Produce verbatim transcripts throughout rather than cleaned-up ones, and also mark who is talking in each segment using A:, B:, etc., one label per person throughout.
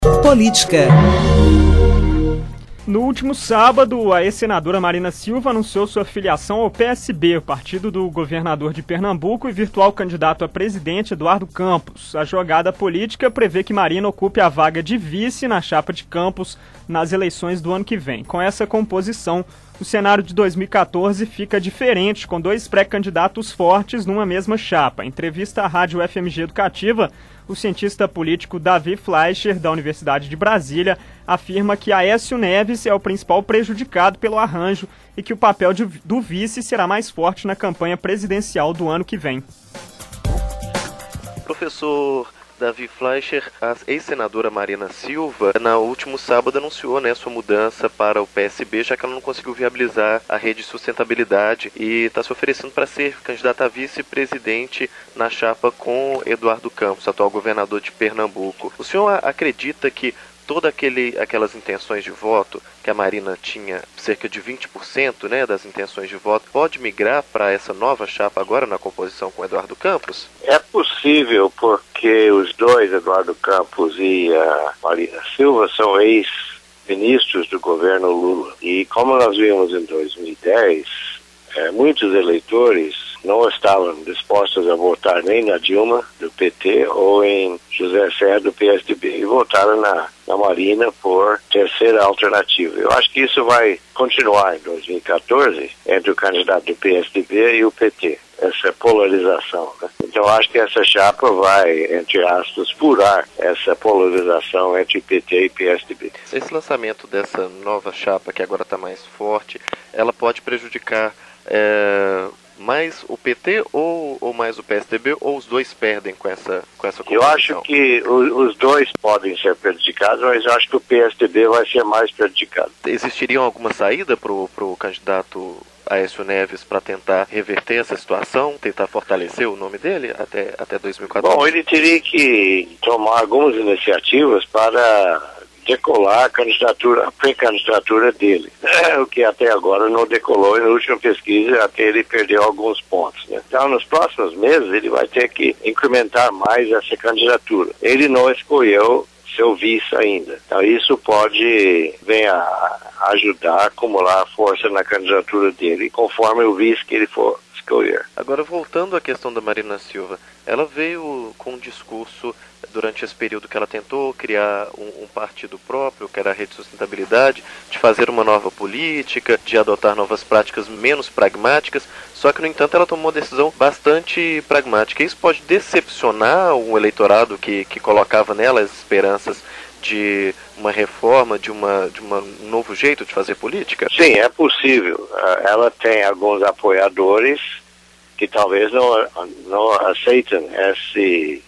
A: Política.
B: No último sábado, a ex-senadora Marina Silva anunciou sua filiação ao P S B, o partido do governador de Pernambuco e virtual candidato a presidente Eduardo Campos. A jogada política prevê que Marina ocupe a vaga de vice na chapa de Campos nas eleições do ano que vem. Com essa composição, o cenário de dois mil e quatorze fica diferente, com dois pré-candidatos fortes numa mesma chapa. Em entrevista à Rádio F M G Educativa, o cientista político Davi Fleischer, da Universidade de Brasília, afirma que Aécio Neves é o principal prejudicado pelo arranjo e que o papel de, do vice será mais forte na campanha presidencial do ano que vem.
C: Professor Davi Fleischer, a ex-senadora Marina Silva, no último sábado anunciou, né, sua mudança para o P S B, já que ela não conseguiu viabilizar a rede de sustentabilidade e está se oferecendo para ser candidata a vice-presidente na chapa com Eduardo Campos, atual governador de Pernambuco. O senhor acredita que todas aquele, aquelas intenções de voto, que a Marina tinha cerca de vinte por cento, né, das intenções de voto, pode migrar para essa nova chapa agora na composição com Eduardo Campos?
D: É possível, porque os dois, Eduardo Campos e a Marina Silva, são ex-ministros do governo Lula. E como nós vimos em dois mil e dez, é, muitos eleitores não estavam dispostos a votar nem na Dilma, do P T, ou em José Serra, do P S D B, e votaram na, na Marina por terceira alternativa. Eu acho que isso vai continuar em dois mil e quatorze, entre o candidato do P S D B e o P T, essa polarização, né? Então acho que essa chapa vai, entre aspas, furar essa polarização entre P T e P S D B.
C: Esse lançamento dessa nova chapa, que agora está mais forte, ela pode prejudicar é, mais o P T ou, ou mais o P S D B, ou os dois perdem com essa, com essa composição?
D: Eu acho que o, os dois podem ser prejudicados, mas eu acho que o P S D B vai ser mais prejudicado.
C: Existiria alguma saída para o candidato Aécio Neves para tentar reverter essa situação, tentar fortalecer o nome dele até, até dois mil e quatorze?
D: Bom, ele teria que tomar algumas iniciativas para decolar a candidatura, a pré-candidatura dele, é, o que até agora não decolou, e na última pesquisa até ele perdeu alguns pontos, né? Então nos próximos meses ele vai ter que incrementar mais essa candidatura. Ele não escolheu seu vice ainda, então isso pode vir a ajudar a acumular força na candidatura dele, conforme o vice que ele for escolher.
C: Agora, voltando à questão da Marina Silva, ela veio com um discurso durante esse período que ela tentou criar um, um partido próprio, que era a Rede de Sustentabilidade, de fazer uma nova política, de adotar novas práticas menos pragmáticas, só que, no entanto, ela tomou uma decisão bastante pragmática. Isso pode decepcionar o eleitorado que, que colocava nela as esperanças de uma reforma, de, uma, de uma, um novo jeito de fazer política?
D: Sim, é possível. Ela tem alguns apoiadores que talvez não, não aceitem esse,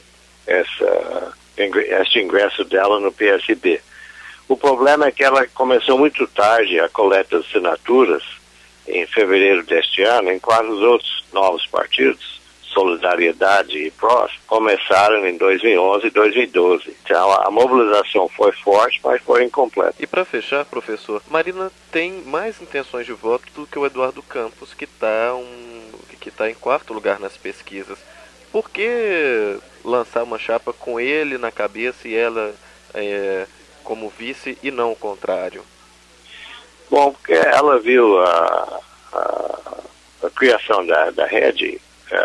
D: essa, esse ingresso dela no P S B. O problema é que ela começou muito tarde a coleta de assinaturas, em fevereiro deste ano, enquanto os outros novos partidos, Solidariedade e P R O S, começaram em dois mil e onze e dois mil e doze. Então a mobilização foi forte, mas foi incompleta.
C: E para fechar, professor, Marina tem mais intenções de voto do que o Eduardo Campos, que está um, que tá em quarto lugar nas pesquisas. Por que lançar uma chapa com ele na cabeça e ela é, como vice e não o contrário?
D: Bom, porque ela viu a, a, a criação da, da rede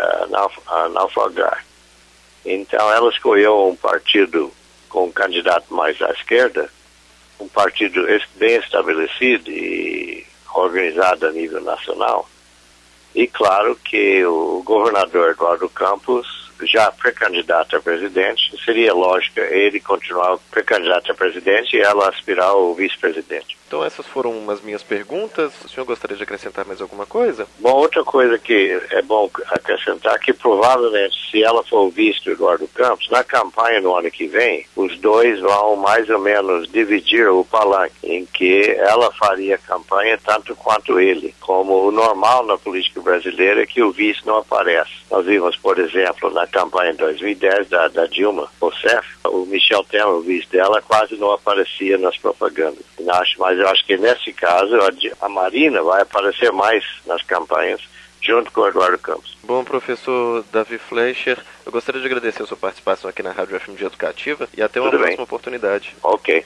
D: uh, naufragar. Então ela escolheu um partido com um candidato mais à esquerda, um partido bem estabelecido e organizado a nível nacional. E claro que o governador Eduardo Campos, já pré-candidato a presidente, seria lógico ele continuar pré-candidato a presidente e ela aspirar ao vice-presidente.
C: Então essas foram as minhas perguntas. O senhor gostaria de acrescentar mais alguma coisa?
D: Bom, outra coisa que é bom acrescentar, que provavelmente se ela for o vice do Eduardo Campos, na campanha no ano que vem, os dois vão mais ou menos dividir o palanque, em que ela faria campanha tanto quanto ele. Como o normal na política brasileira é que o vice não aparece. Nós vimos, por exemplo, na campanha de dois mil e dez da, da Dilma Rousseff, o Michel Temer, o vice dela, quase não aparecia nas propagandas. Mas eu acho que nesse caso a Marina vai aparecer mais nas campanhas, junto com o Eduardo Campos.
C: Bom, professor Davi Fleischer, eu gostaria de agradecer a sua participação aqui na Rádio F M G Educativa e até uma
D: Tudo
C: próxima
D: bem.
C: oportunidade.
D: Ok.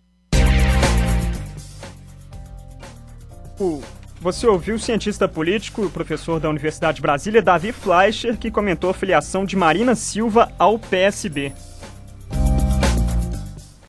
B: Você ouviu o cientista político e professor da Universidade de Brasília, Davi Fleischer, que comentou a filiação de Marina Silva ao P S B.